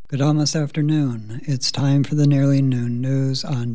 Good almost afternoon. It's time for the Nearly Noon News on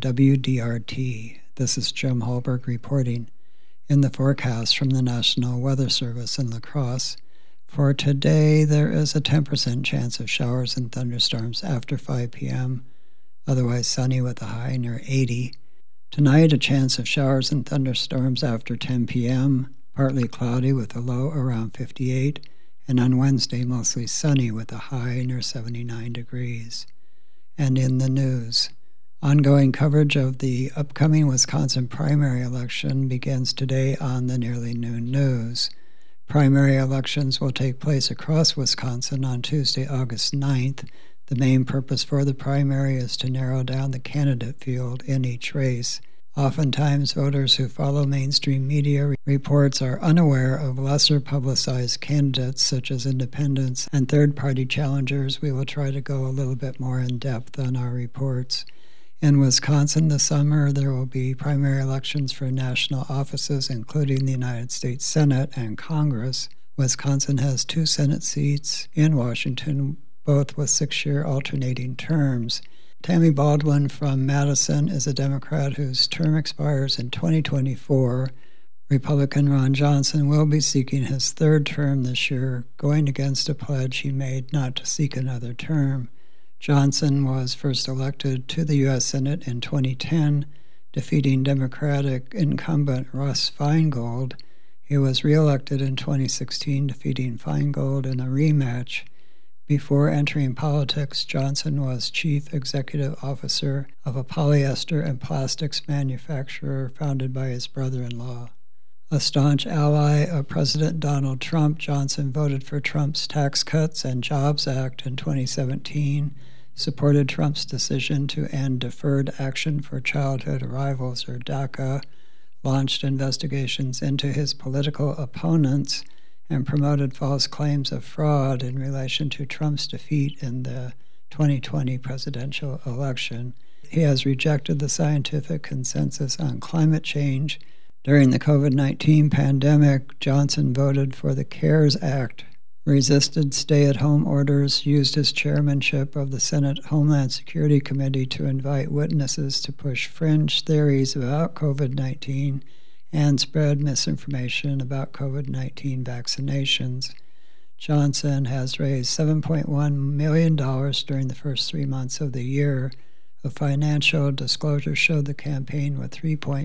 WDRT. This is Jim Hallberg reporting. In the forecast from the National Weather Service in La Crosse, for today there is a 10% chance of showers and thunderstorms after 5 p.m., otherwise sunny with a high near 80. Tonight, a chance of showers and thunderstorms after 10 p.m., partly cloudy with a low around 58, and on Wednesday, mostly sunny with a high near 79 degrees. And in the news, ongoing coverage of the upcoming Wisconsin primary election begins today on the Nearly Noon News. Primary elections will take place across Wisconsin on Tuesday, August 9th. The main purpose for the primary is to narrow down the candidate field in each race. Oftentimes, voters who follow mainstream media reports are unaware of lesser publicized candidates such as independents and third-party challengers. We will try to go a little bit more in depth on our reports. In Wisconsin this summer, there will be primary elections for national offices, including the United States Senate and Congress. Wisconsin has 2 Senate seats in Washington, both with 6-year alternating terms. Tammy Baldwin from Madison is a Democrat whose term expires in 2024. Republican Ron Johnson will be seeking his 3rd term this year, going against a pledge he made not to seek another term. Johnson was first elected to the U.S. Senate in 2010, defeating Democratic incumbent Russ Feingold. He was reelected in 2016, defeating Feingold in a rematch. Before entering politics, Johnson was chief executive officer of a polyester and plastics manufacturer founded by his brother-in-law. A staunch ally of President Donald Trump, Johnson voted for Trump's Tax Cuts and Jobs Act in 2017, supported Trump's decision to end Deferred Action for Childhood Arrivals, or DACA, launched investigations into his political opponents, and promoted false claims of fraud in relation to Trump's defeat in the 2020 presidential election. He has rejected the scientific consensus on climate change. During the COVID-19 pandemic, Johnson voted for the CARES Act, resisted stay-at-home orders, used his chairmanship of the Senate Homeland Security Committee to invite witnesses to push fringe theories about COVID-19, and spread misinformation about COVID-19 vaccinations. Johnson has raised $7.1 million during the first 3 months of the year. A financial disclosure showed the campaign with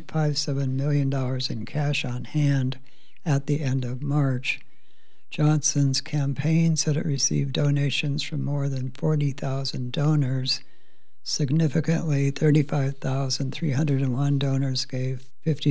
$3.57 million in cash on hand at the end of March. Johnson's campaign said it received donations from more than 40,000 donors. Significantly, 35,301 donors gave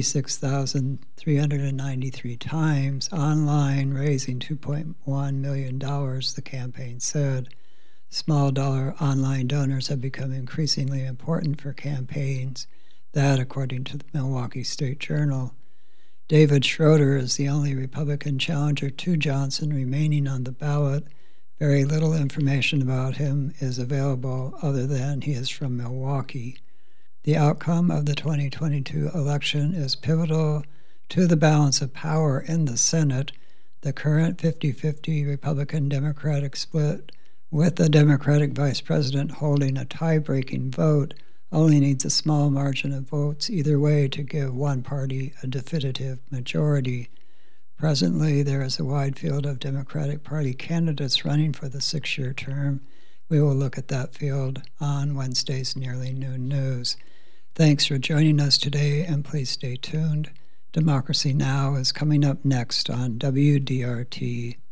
56,393 times online, raising $2.1 million, the campaign said. Small dollar online donors have become increasingly important for campaigns, that according to the Milwaukee State Journal. David Schroeder is the only Republican challenger to Johnson remaining on the ballot. Very little information about him is available other than he is from Milwaukee. The outcome of the 2022 election is pivotal to the balance of power in the Senate. The current 50-50 Republican-Democratic split, with the Democratic vice president holding a tie-breaking vote, only needs a small margin of votes either way to give one party a definitive majority. Presently, there is a wide field of Democratic Party candidates running for the 6-year term. We will look at that field on Wednesday's Nearly Noon News. Thanks for joining us today, and please stay tuned. Democracy Now! Is coming up next on WDRT.